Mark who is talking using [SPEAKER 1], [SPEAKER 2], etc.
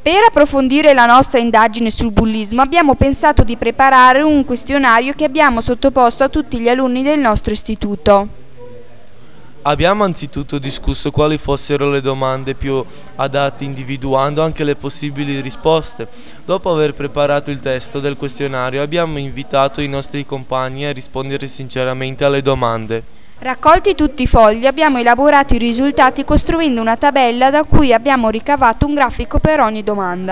[SPEAKER 1] Per approfondire la nostra indagine sul bullismo abbiamo pensato di preparare un questionario che abbiamo sottoposto a tutti gli alunni del nostro istituto.
[SPEAKER 2] Abbiamo anzitutto discusso quali fossero le domande più adatte, individuando anche le possibili risposte. Dopo aver preparato il testo del questionario abbiamo invitato i nostri compagni a rispondere sinceramente alle domande.
[SPEAKER 1] Raccolti tutti i fogli abbiamo elaborato i risultati costruendo una tabella da cui abbiamo ricavato un grafico per ogni domanda.